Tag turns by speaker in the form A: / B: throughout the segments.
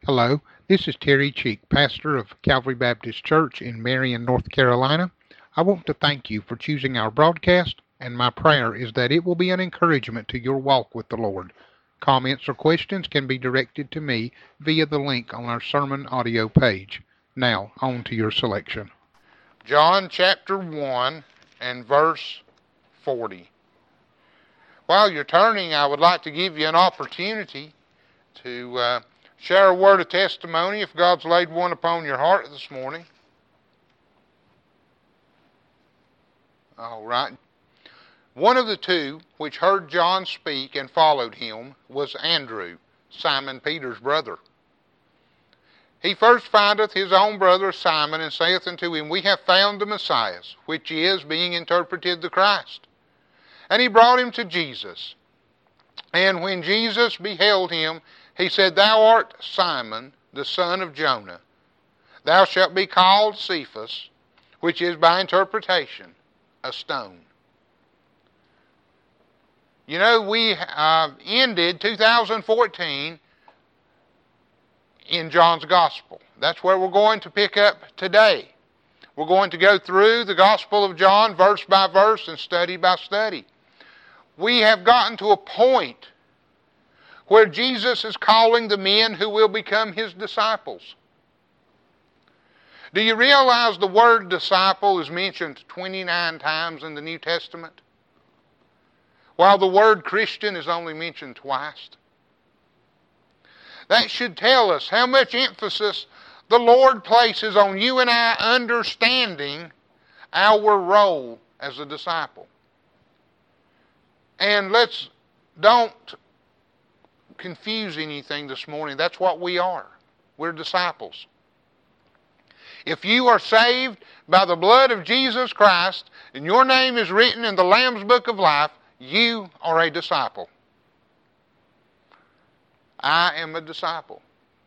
A: Hello, this is Terry Cheek, pastor of Calvary Baptist Church in Marion, North Carolina. I want to thank you for choosing our broadcast, and my prayer is that it will be an encouragement to your walk with the Lord. Comments or questions can be directed to me via the link on our sermon audio page. Now, on to your selection. John chapter 1 and verse 40. While you're turning, I would like to give you an opportunity to share a word of testimony if God's laid one upon your heart this morning. All right. One of the two which heard John speak and followed him was Andrew, Simon Peter's brother. He first findeth his own brother Simon, and saith unto him, We have found the Messiah, which is, being interpreted, the Christ. And he brought him to Jesus. And when Jesus beheld him, he said, Thou art Simon, the son of Jonah. Thou shalt be called Cephas, which is by interpretation, a stone. You know, we ended 2014 in John's Gospel. That's where we're going to pick up today. We're going to go through the Gospel of John verse by verse and study by study. We have gotten to a point where Jesus is calling the men who will become his disciples. Do you realize the word disciple is mentioned 29 times in the New Testament, while the word Christian is only mentioned twice? That should tell us how much emphasis the Lord places on you and I understanding our role as a disciple. And don't confuse anything this morning. That's what we are. We're disciples. If you are saved by the blood of Jesus Christ and your name is written in the Lamb's Book of Life, you are a disciple. I am a disciple.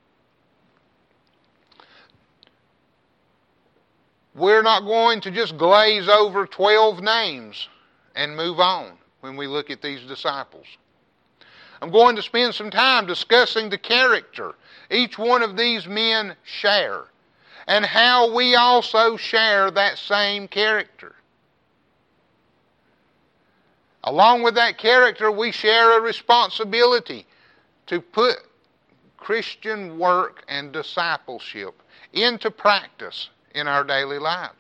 A: We're not going to just glaze over 12 names and move on when we look at these disciples. I'm going to spend some time discussing the character each one of these men share and how we also share that same character. Along with that character, we share a responsibility to put Christian work and discipleship into practice in our daily lives.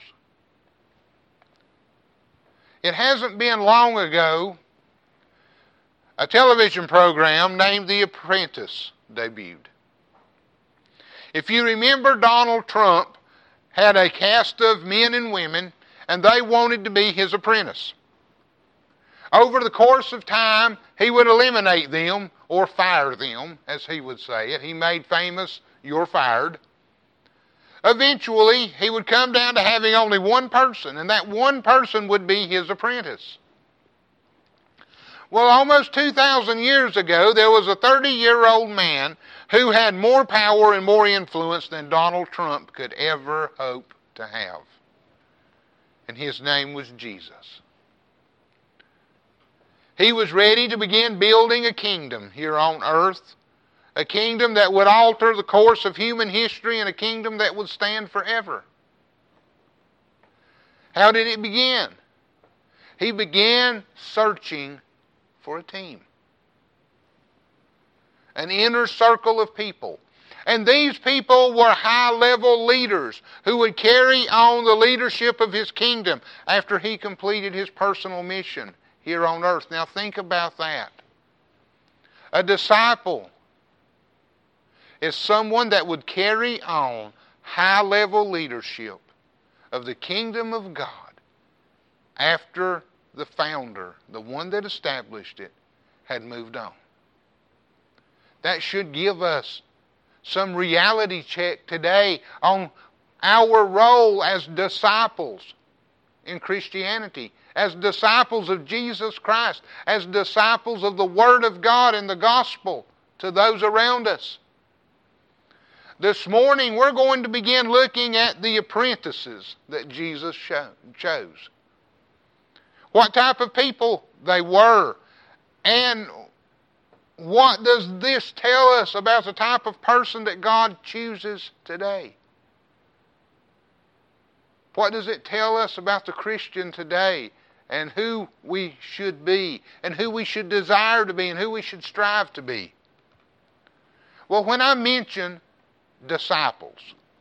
A: It hasn't been long ago a television program named The Apprentice debuted. If you remember, Donald Trump had a cast of men and women, and they wanted to be his apprentice. Over the course of time, he would eliminate them or fire them, as he would say it. He made famous, "You're fired." Eventually, he would come down to having only one person, and that one person would be his apprentice. Well, almost 2,000 years ago, there was a 30-year-old man who had more power and more influence than Donald Trump could ever hope to have. And his name was Jesus. He was ready to begin building a kingdom here on earth, a kingdom that would alter the course of human history and a kingdom that would stand forever. How did it begin? He began searching for a team, an inner circle of people. And these people were high-level leaders who would carry on the leadership of his kingdom after he completed his personal mission here on earth. Now think about that. A disciple is someone that would carry on high-level leadership of the kingdom of God after the founder, the one that established it, had moved on. That should give us some reality check today on our role as disciples in Christianity, as disciples of Jesus Christ, as disciples of the Word of God and the gospel to those around us. This morning we're going to begin looking at the apprentices that Jesus chose. What type of people they were, and what does this tell us about the type of person that God chooses today? What does it tell us about the Christian today and who we should be and who we should desire to be and who we should strive to be? Well, when I mention disciples,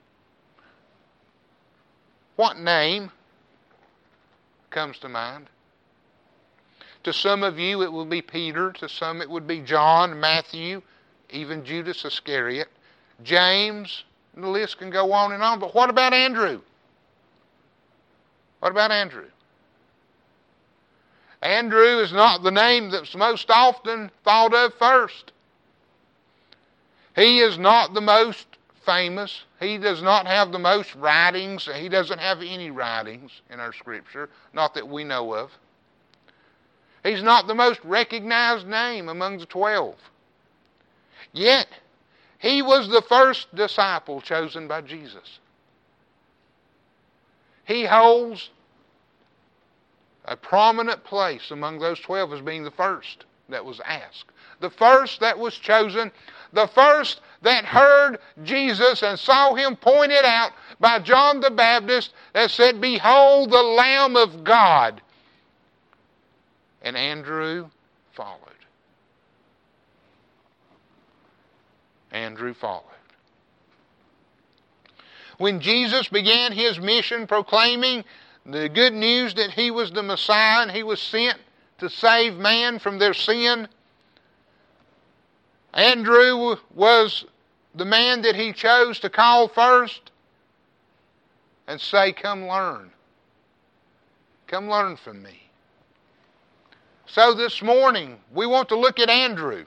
A: what name comes to mind? To some of you it will be Peter, to some it would be John, Matthew, even Judas Iscariot, James, and the list can go on and on. But what about Andrew? What about Andrew? Andrew is not the name that's most often thought of first. He is not the most famous. He does not have the most writings. He doesn't have any writings in our Scripture, not that we know of. He's not the most recognized name among the 12. Yet, he was the first disciple chosen by Jesus. He holds a prominent place among those 12 as being the first that was asked. The first that was chosen. The first that heard Jesus and saw him pointed out by John the Baptist that said, "Behold the Lamb of God." And Andrew followed. Andrew followed. When Jesus began his mission proclaiming the good news that he was the Messiah and he was sent to save man from their sin, Andrew was the man that he chose to call first and say, "Come learn. Come learn from me." So this morning, we want to look at Andrew.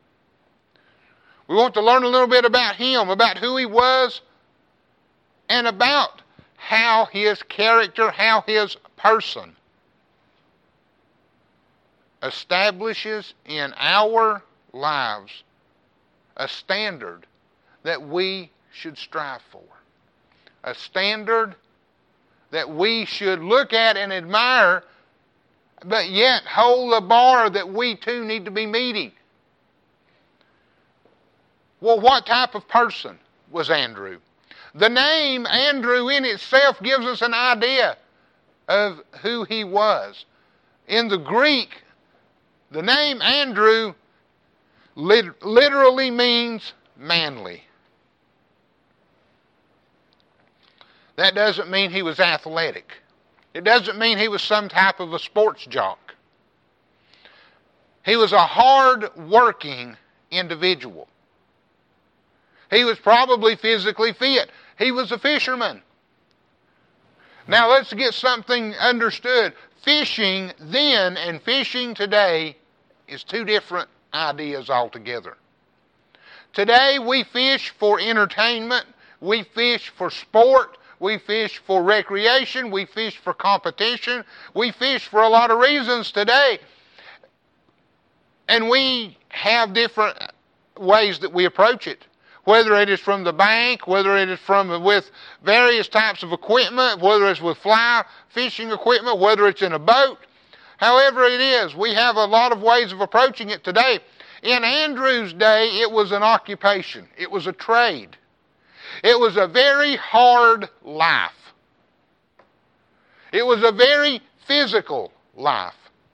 A: We want to learn a little bit about him, about who he was, and about how his character, how his person establishes in our lives a standard that we should strive for. A standard that we should look at and admire, but yet hold a bar that we too need to be meeting. Well, what type of person was Andrew? The name Andrew in itself gives us an idea of who he was. In the Greek, the name Andrew literally means manly. That doesn't mean he was athletic. It doesn't mean he was some type of a sports jock. He was a hard-working individual. He was probably physically fit. He was a fisherman. Now let's get something understood. Fishing then and fishing today is two different ideas altogether. Today we fish for entertainment. We fish for sport. We fish for recreation. We fish for competition. We fish for a lot of reasons today. And we have different ways that we approach it. Whether it is from the bank, whether it is with various types of equipment, whether it's with fly fishing equipment, whether it's in a boat. However it is, we have a lot of ways of approaching it today. In Andrew's day, it was an occupation. It was a trade. It was a very hard life. It was a very physical life.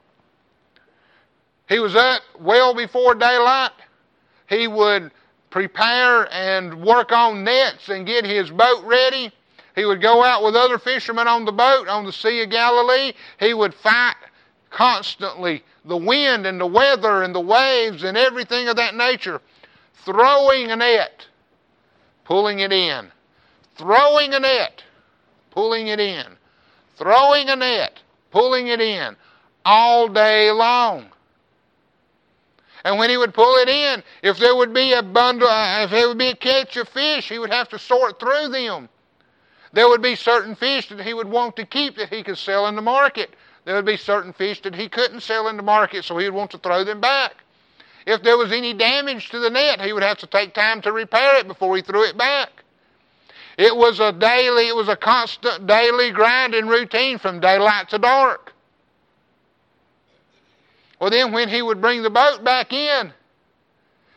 A: He was up well before daylight. He would prepare and work on nets and get his boat ready. He would go out with other fishermen on the boat on the Sea of Galilee. He would fight constantly the wind and the weather and the waves and everything of that nature, throwing a net, pulling it in, throwing a net, pulling it in, throwing a net, pulling it in, all day long. And when he would pull it in, if there would be a bundle, if there would be a catch of fish, he would have to sort through them. There would be certain fish that he would want to keep that he could sell in the market. There would be certain fish that he couldn't sell in the market, so he would want to throw them back. If there was any damage to the net, he would have to take time to repair it before he threw it back. It was a constant daily grinding routine from daylight to dark. Well, then when he would bring the boat back in,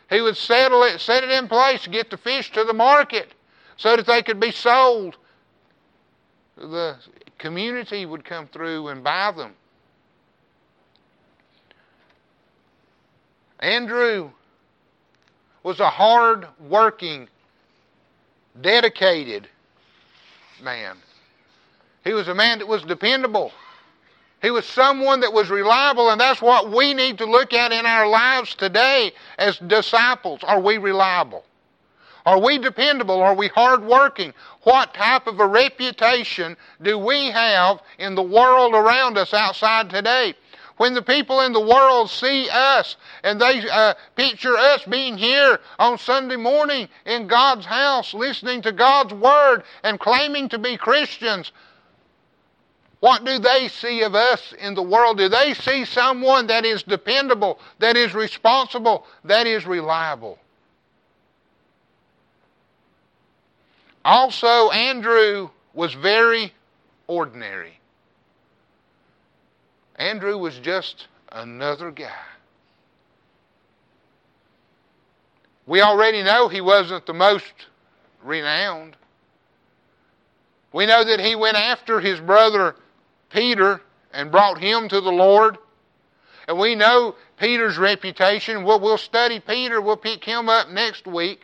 A: He would set it in place to get the fish to the market so that they could be sold. The community would come through and buy them. Andrew was a hard-working, dedicated man. He was a man that was dependable. He was someone that was reliable, and that's what we need to look at in our lives today as disciples. Are we reliable? Are we dependable? Are we hardworking? What type of a reputation do we have in the world around us outside today? When the people in the world see us and they picture us being here on Sunday morning in God's house, listening to God's Word and claiming to be Christians, what do they see of us in the world? Do they see someone that is dependable, that is responsible, that is reliable? Also, Andrew was very ordinary. Andrew was just another guy. We already know he wasn't the most renowned. We know that he went after his brother Peter and brought him to the Lord. And we know Peter's reputation. We'll study Peter. We'll pick him up next week.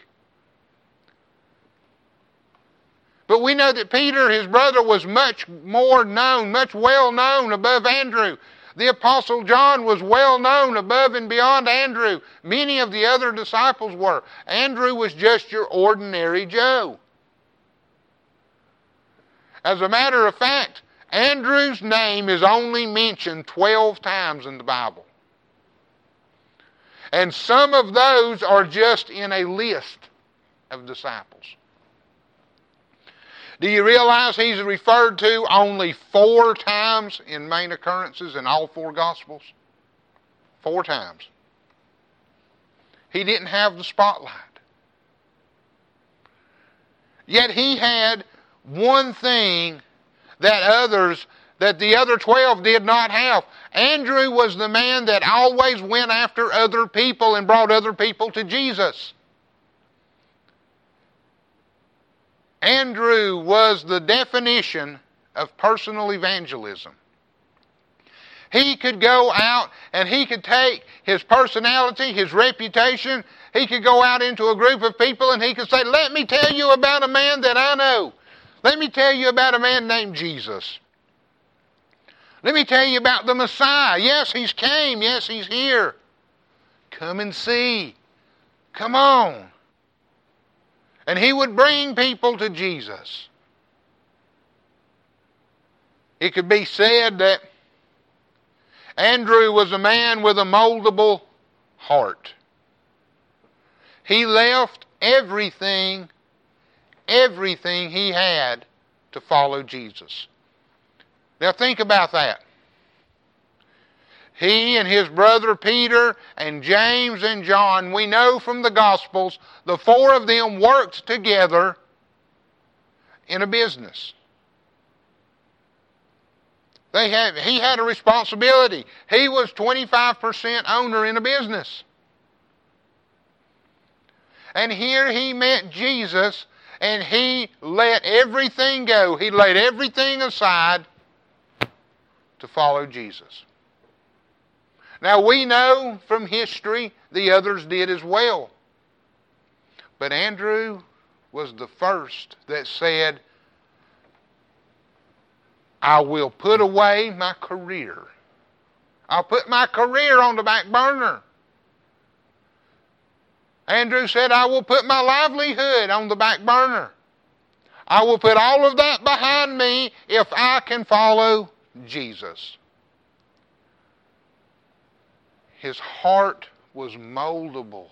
A: But we know that Peter, his brother, was much more known, much well known above Andrew. The Apostle John was well known above and beyond Andrew. Many of the other disciples were. Andrew was just your ordinary Joe. As a matter of fact, Andrew's name is only mentioned 12 times in the Bible. And some of those are just in a list of disciples. Do you realize he's referred to only 4 times in main occurrences in all 4 Gospels? 4 times. He didn't have the spotlight. Yet he had one thing that the other 12 did not have. Andrew was the man that always went after other people and brought other people to Jesus. Andrew was the definition of personal evangelism. He could go out and he could take his personality, his reputation, he could go out into a group of people and he could say, "Let me tell you about a man that I know. Let me tell you about a man named Jesus. Let me tell you about the Messiah. Yes, he's came. Yes, he's here. Come and see. Come on." And he would bring people to Jesus. It could be said that Andrew was a man with a moldable heart. He left everything he had to follow Jesus. Now think about that. He and his brother Peter and James and John, we know from the Gospels, the 4 of them worked together in a business. He had a responsibility. He was 25% owner in a business. And here he met Jesus and he let everything go. He laid everything aside to follow Jesus. Now we know from history the others did as well. But Andrew was the first that said, "I will put away my career. I'll put my career on the back burner." Andrew said, "I will put my livelihood on the back burner. I will put all of that behind me if I can follow Jesus." His heart was moldable.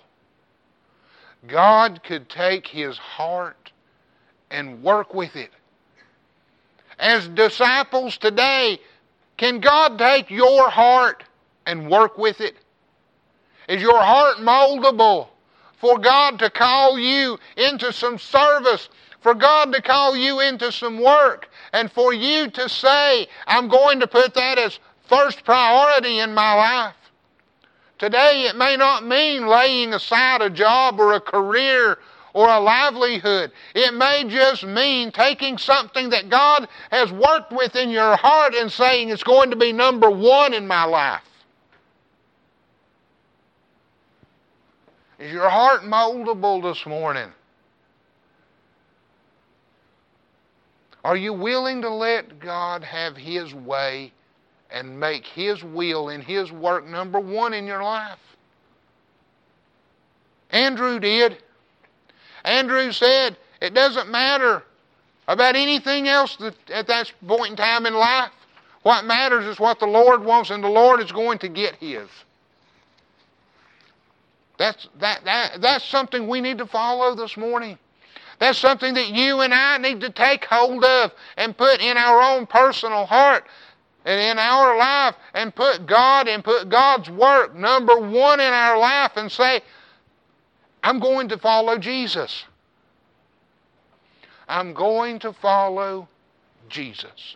A: God could take his heart and work with it. As disciples today, can God take your heart and work with it? Is your heart moldable for God to call you into some service, for God to call you into some work, and for you to say, "I'm going to put that as first priority in my life"? Today it may not mean laying aside a job or a career or a livelihood. It may just mean taking something that God has worked with in your heart and saying it's going to be number one in my life. Is your heart moldable this morning? Are you willing to let God have His way and make His will and His work number one in your life? Andrew did. Andrew said, it doesn't matter about anything else at that point in time in life. What matters is what the Lord wants, and the Lord is going to get His. That's something we need to follow this morning. That's something that you and I need to take hold of and put in our own personal heart and in our life, and put God and put God's work number one in our life and say, I'm going to follow Jesus. I'm going to follow Jesus.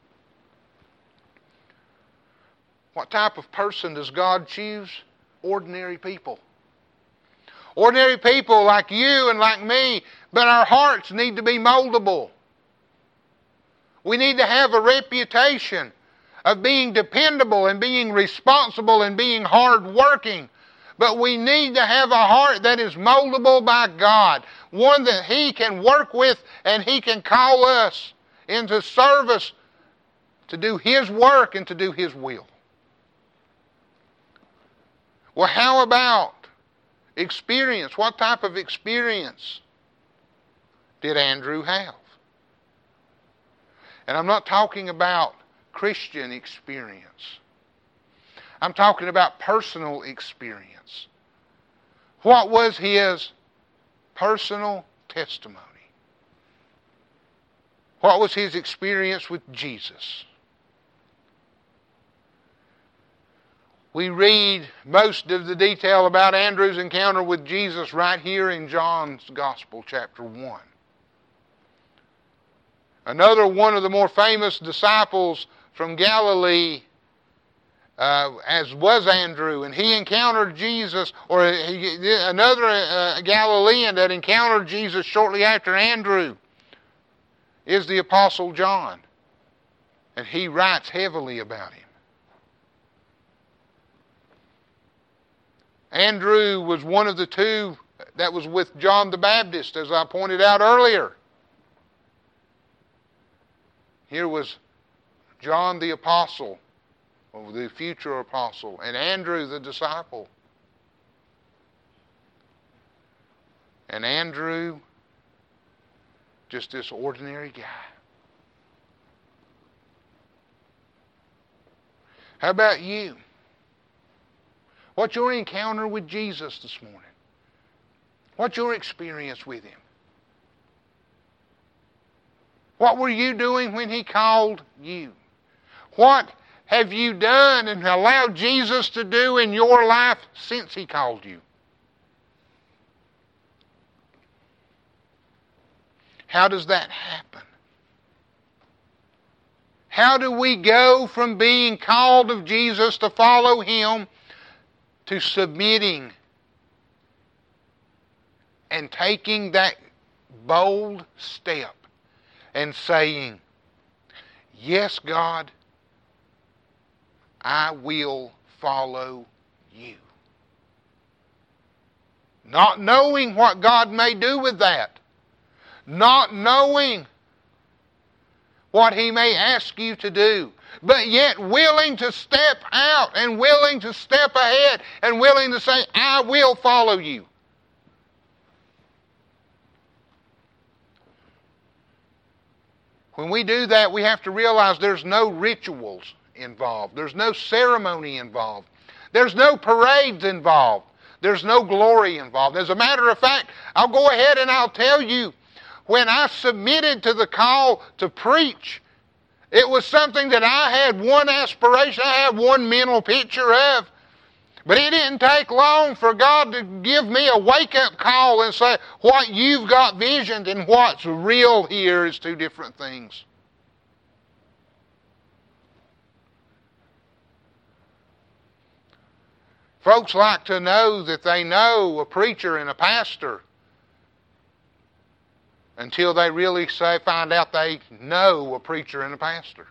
A: What type of person does God choose? Ordinary people. Ordinary people like you and like me, but our hearts need to be moldable. We need to have a reputation of being dependable and being responsible and being hardworking. But we need to have a heart that is moldable by God, one that He can work with and He can call us into service to do His work and to do His will. Well, how about experience? What type of experience did Andrew have? And I'm not talking about Christian experience. I'm talking about personal experience. What was his personal testimony? What was his experience with Jesus? We read most of the detail about Andrew's encounter with Jesus right here in John's Gospel, chapter 1. Another one of the more famous disciples from Galilee, as was Andrew, and he encountered Jesus, or another Galilean that encountered Jesus shortly after Andrew is the Apostle John. And he writes heavily about him. Andrew was one of the two that was with John the Baptist, as I pointed out earlier. Here was John the apostle, or the future apostle, and Andrew the disciple. And Andrew, just this ordinary guy. How about you? What's your encounter with Jesus this morning? What's your experience with Him? What were you doing when He called you? What have you done and allowed Jesus to do in your life since He called you? How does that happen? How do we go from being called of Jesus to follow Him to submitting and taking that bold step and saying, yes, God, I will follow you. Not knowing what God may do with that. Not knowing what He may ask you to do. But yet willing to step out and willing to step ahead and willing to say, I will follow you. When we do that, we have to realize there's no rituals involved. There's no ceremony involved. There's no parades involved. There's no glory involved. As a matter of fact, I'll go ahead and I'll tell you, when I submitted to the call to preach, it was something that I had one aspiration, I had one mental picture of. But it didn't take long for God to give me a wake-up call and say, what you've got visioned and what's real here is two different things. Folks like to know that they know a preacher and a pastor until they really find out they know a preacher and a pastor.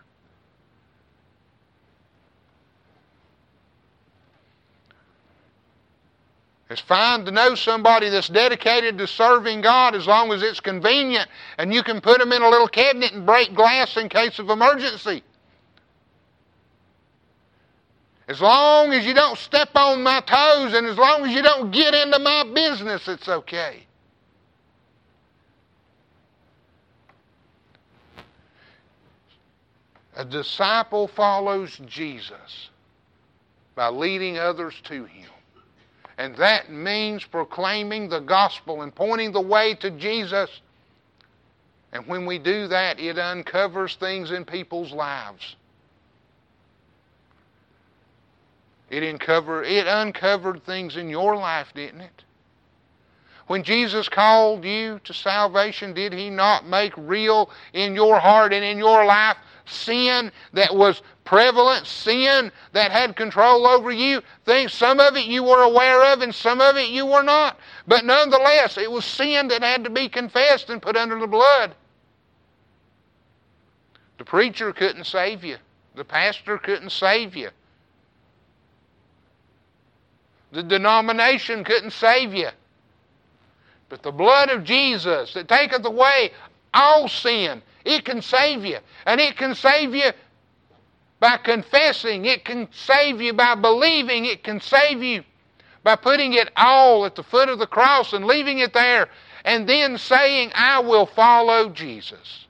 A: It's fine to know somebody that's dedicated to serving God as long as it's convenient and you can put them in a little cabinet and break glass in case of emergency. As long as you don't step on my toes and as long as you don't get into my business, it's okay. A disciple follows Jesus by leading others to Him. And that means proclaiming the gospel and pointing the way to Jesus. And when we do that, it uncovers things in people's lives. It uncovered things in your life, didn't it? When Jesus called you to salvation, did He not make real in your heart and in your life sin that was prevalent, sin that had control over you? Some of it you were aware of and some of it you were not. But nonetheless, it was sin that had to be confessed and put under the blood. The preacher couldn't save you. The pastor couldn't save you. The denomination couldn't save you. But the blood of Jesus that taketh away all sin, it can save you. And it can save you by confessing. It can save you by believing. It can save you by putting it all at the foot of the cross and leaving it there and then saying, I will follow Jesus.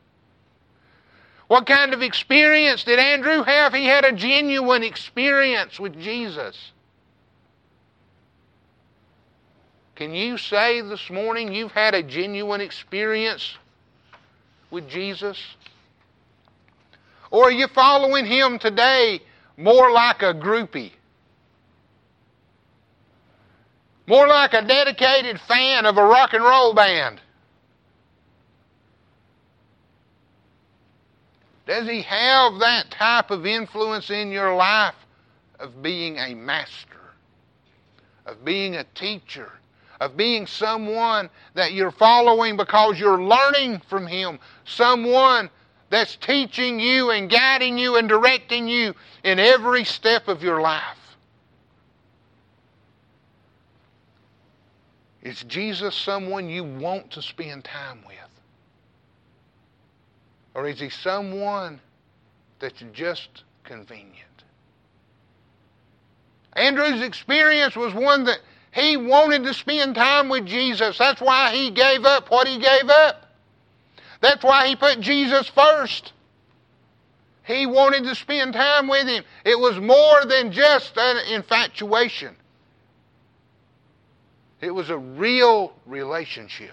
A: What kind of experience did Andrew have? He had a genuine experience with Jesus. Can you say this morning you've had a genuine experience with Jesus? Or are you following Him today more like a groupie? More like a dedicated fan of a rock and roll band? Does He have that type of influence in your life of being a master, of being a teacher, of being someone that you're following because you're learning from Him, someone that's teaching you and guiding you and directing you in every step of your life? Is Jesus someone you want to spend time with? Or is He someone that's just convenient? Andrew's experience was one that he wanted to spend time with Jesus. That's why he gave up what he gave up. That's why he put Jesus first. He wanted to spend time with Him. It was more than just an infatuation. It was a real relationship.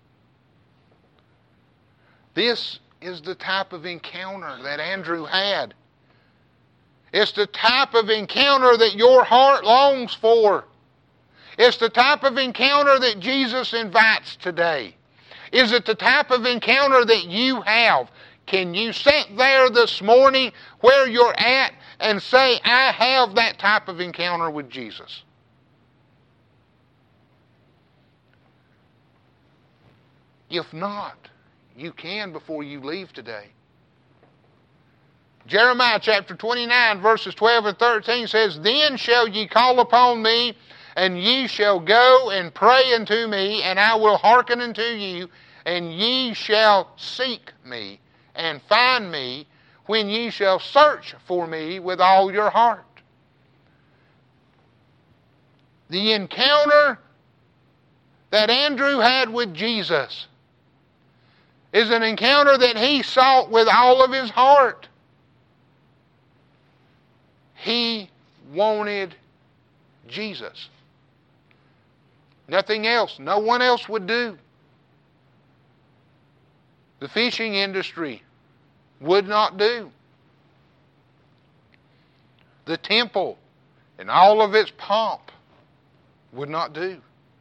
A: This is the type of encounter that Andrew had. It's the type of encounter that your heart longs for. It's the type of encounter that Jesus invites today. Is it the type of encounter that you have? Can you sit there this morning where you're at and say, I have that type of encounter with Jesus? If not, you can before you leave today. Jeremiah chapter 29 verses 12 and 13 says, Then shall ye call upon me, and ye shall go and pray unto me, and I will hearken unto you, and ye shall seek me, and find me, when ye shall search for me with all your heart. The encounter that Andrew had with Jesus is an encounter that he sought with all of his heart. He wanted Jesus. Nothing else. No one else would do. The fishing industry would not do. The temple and all of its pomp would not do.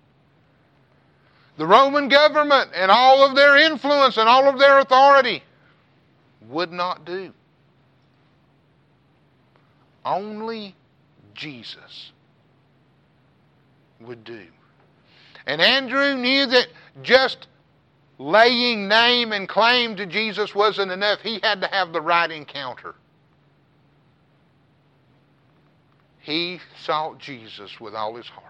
A: The Roman government and all of their influence and all of their authority would not do. Only Jesus would do. And Andrew knew that just laying name and claim to Jesus wasn't enough. He had to have the right encounter. He sought Jesus with all his heart.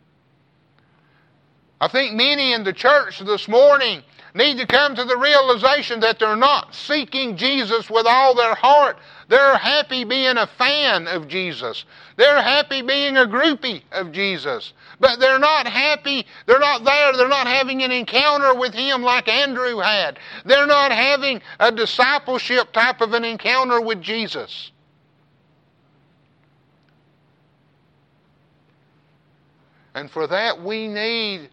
A: I think many in the church this morning need to come to the realization that they're not seeking Jesus with all their heart. They're happy being a fan of Jesus. They're happy being a groupie of Jesus. But they're not happy. They're not there. They're not having an encounter with Him like Andrew had. They're not having a discipleship type of an encounter with Jesus. And for that we need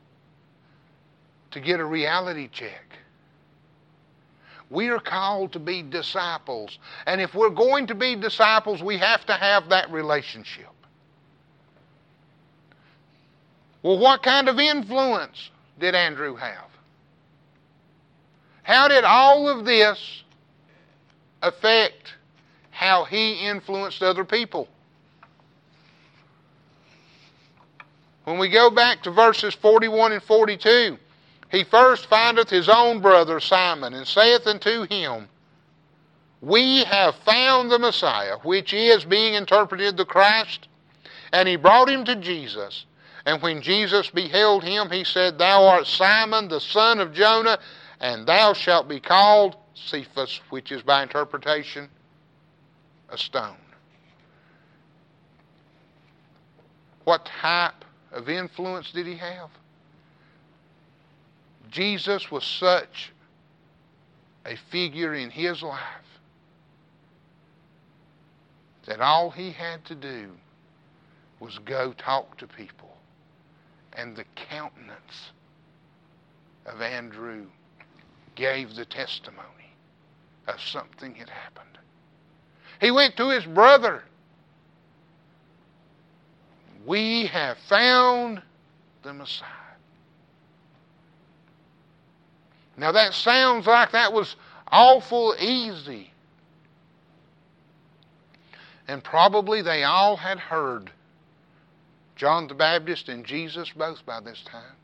A: to get a reality check. We are called to be disciples. And if we're going to be disciples, we have to have that relationship. Well, what kind of influence did Andrew have? How did all of this affect how he influenced other people? When we go back to verses 41 and 42, he first findeth his own brother Simon, and saith unto him, We have found the Messiah, which is, being interpreted, the Christ. And he brought him to Jesus. And when Jesus beheld him, he said, Thou art Simon, the son of Jonah, and thou shalt be called Cephas, which is by interpretation, a stone. What type of influence did he have? Jesus was such a figure in his life that all he had to do was go talk to people. And the countenance of Andrew gave the testimony of something had happened. He went to his brother. We have found the Messiah. Now that sounds like that was awful easy. And probably they all had heard John the Baptist and Jesus both by this time.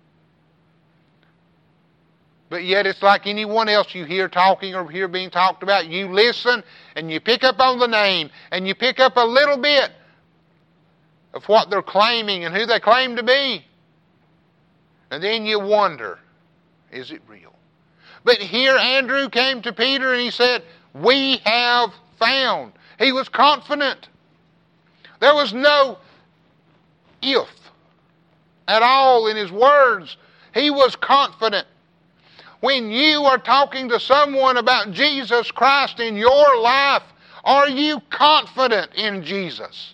A: But yet it's like anyone else you hear talking or hear being talked about. You listen and you pick up on the name and you pick up a little bit of what they're claiming and who they claim to be. And then you wonder, is it real? But here Andrew came to Peter and he said, We have found. He was confident. There was no if at all in his words. He was confident. When you are talking to someone about Jesus Christ in your life, are you confident in Jesus?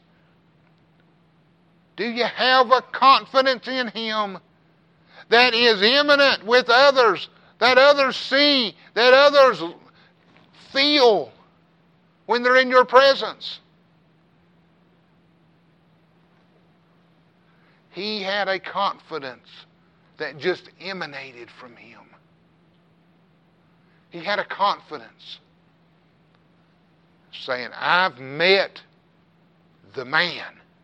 A: Do you have a confidence in Him that is imminent with others, that others see, that others feel when they're in your presence? He had a confidence that just emanated from him. He had a confidence saying, I've met the man.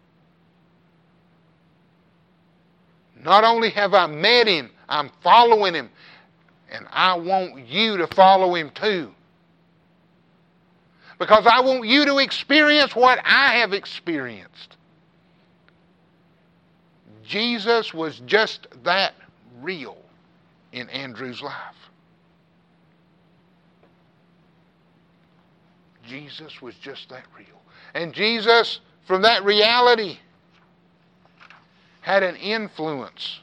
A: Not only have I met him, I'm following him. And I want you to follow him too. Because I want you to experience what I have experienced. Jesus was just that real in Andrew's life. Jesus was just that real. And Jesus, from that reality, had an influence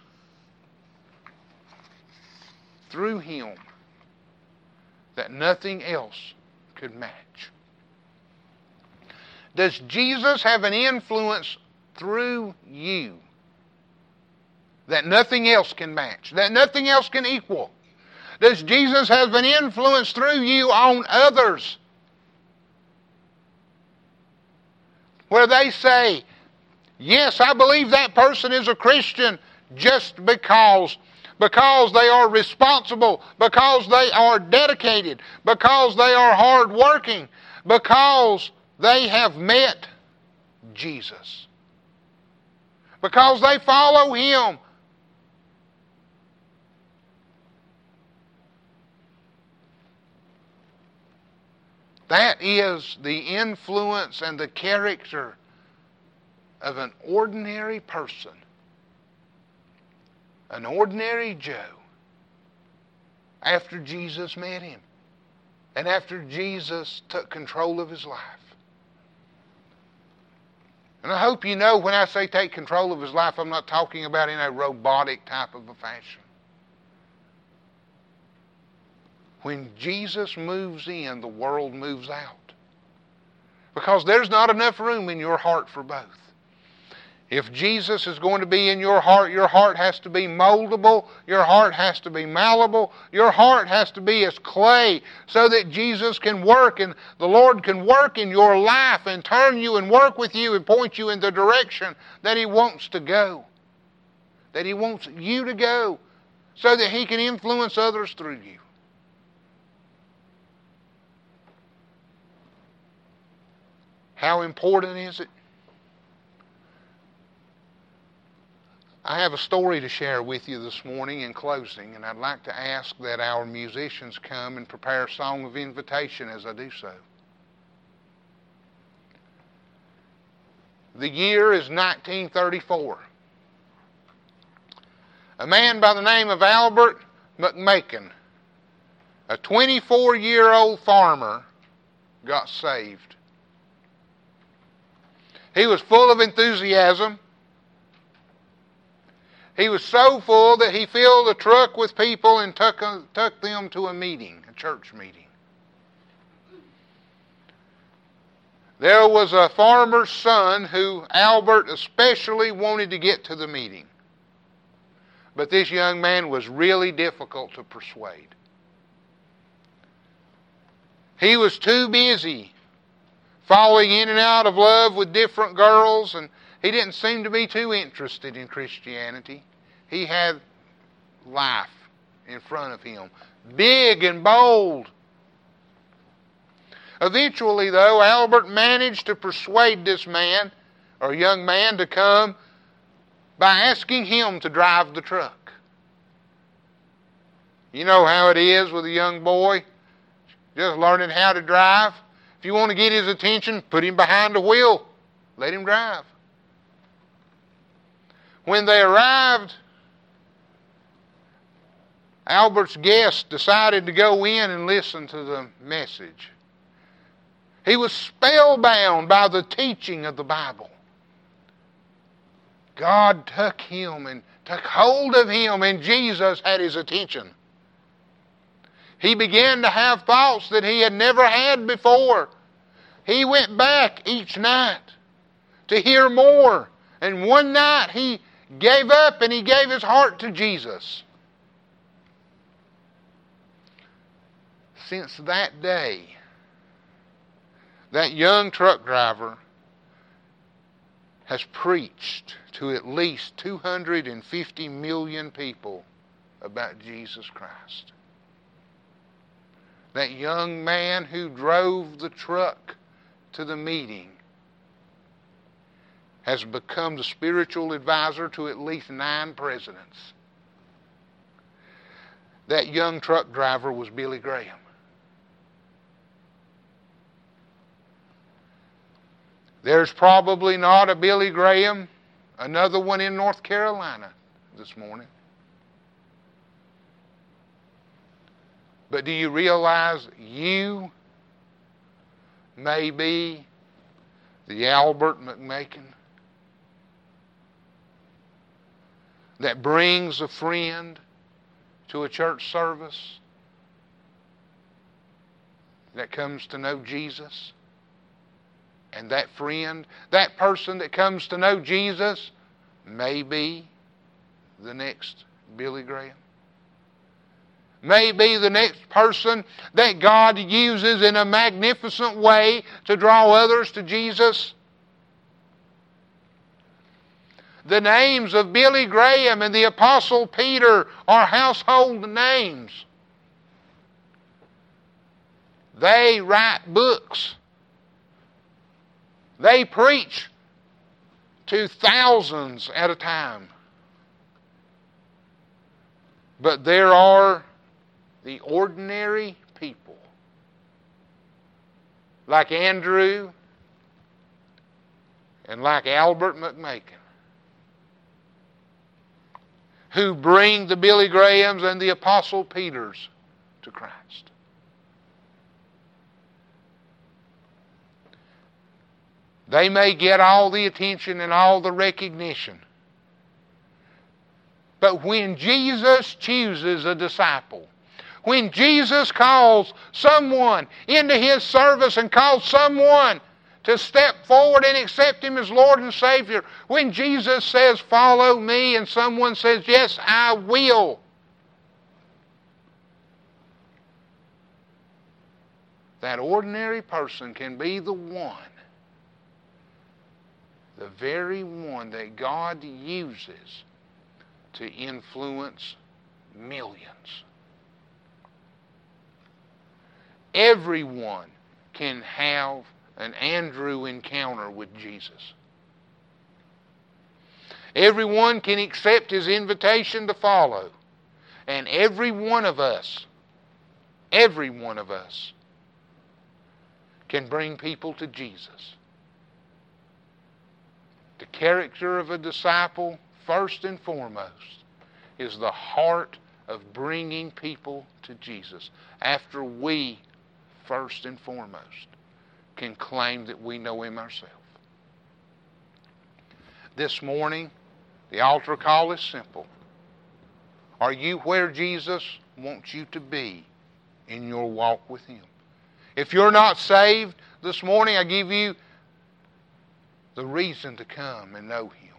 A: through him that nothing else could match. Does Jesus have an influence through you that nothing else can match, that nothing else can equal? Does Jesus have an influence through you on others where they say, yes, I believe that person is a Christian just because they are responsible, because they are dedicated, because they are hardworking, because they have met Jesus. because they follow Him. That is the influence and the character of an ordinary person, an ordinary Joe, after Jesus met him and after Jesus took control of his life. And I hope you know when I say take control of his life, I'm not talking about in a robotic type of a fashion. When Jesus moves in, the world moves out. Because there's not enough room in your heart for both. If Jesus is going to be in your heart has to be moldable, your heart has to be malleable, your heart has to be as clay so that Jesus can work and the Lord can work in your life and turn you and work with you and point you in the direction that He wants to go, that He wants you to go, so that He can influence others through you. How important is it? I have a story to share with you this morning in closing, and I'd like to ask that our musicians come and prepare a song of invitation as I do so. The year is 1934. A man by the name of Albert McMakin, a 24-year-old farmer, got saved. He was full of enthusiasm. He was so full that he filled a truck with people and took them to a meeting, a church meeting. There was a farmer's son who Albert especially wanted to get to the meeting. But this young man was really difficult to persuade. He was too busy falling in and out of love with different girls, and he didn't seem to be too interested in Christianity. He had life in front of him, big and bold. Eventually, though, Albert managed to persuade this man, or young man, to come by asking him to drive the truck. You know how it is with a young boy, just learning how to drive. If you want to get his attention, put him behind the wheel. Let him drive. When they arrived, Albert's guest decided to go in and listen to the message. He was spellbound by the teaching of the Bible. God took him and took hold of him, and Jesus had his attention. He began to have thoughts that he had never had before. He went back each night to hear more. And one night he gave up and he gave his heart to Jesus. Since that day, that young truck driver has preached to at least 250 million people about Jesus Christ. That young man who drove the truck to the meeting has become the spiritual advisor to at least 9 presidents. That young truck driver was Billy Graham. There's probably not a Billy Graham, another one in North Carolina this morning. But do you realize you may be the Albert McMakin that brings a friend to a church service that comes to know Jesus? And that friend, that person that comes to know Jesus, may be the next Billy Graham. May be the next person that God uses in a magnificent way to draw others to Jesus. The names of Billy Graham and the Apostle Peter are household names. They write books. They preach to thousands at a time. But there are the ordinary people, like Andrew and like Albert McMakin, who bring the Billy Grahams and the Apostle Peters to Christ. They may get all the attention and all the recognition. But when Jesus chooses a disciple, when Jesus calls someone into His service and calls someone to step forward and accept Him as Lord and Savior, when Jesus says, "Follow me," and someone says, "Yes, I will," that ordinary person can be the one, the very one that God uses to influence millions. Everyone can have an Andrew encounter with Jesus. Everyone can accept His invitation to follow. And every one of us can bring people to Jesus. The character of a disciple, first and foremost, is the heart of bringing people to Jesus, after we, first and foremost, can claim that we know Him ourselves. This morning, the altar call is simple. Are you where Jesus wants you to be in your walk with Him? If you're not saved, this morning I give you the reason to come and know Him.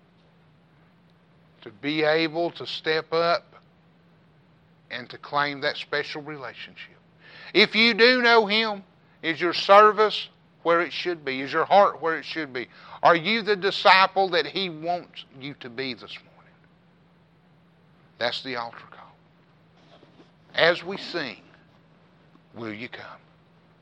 A: To be able to step up and to claim that special relationship. If you do know Him, is your service where it should be? Is your heart where it should be? Are you the disciple that He wants you to be this morning? That's the altar call. As we sing, will you come?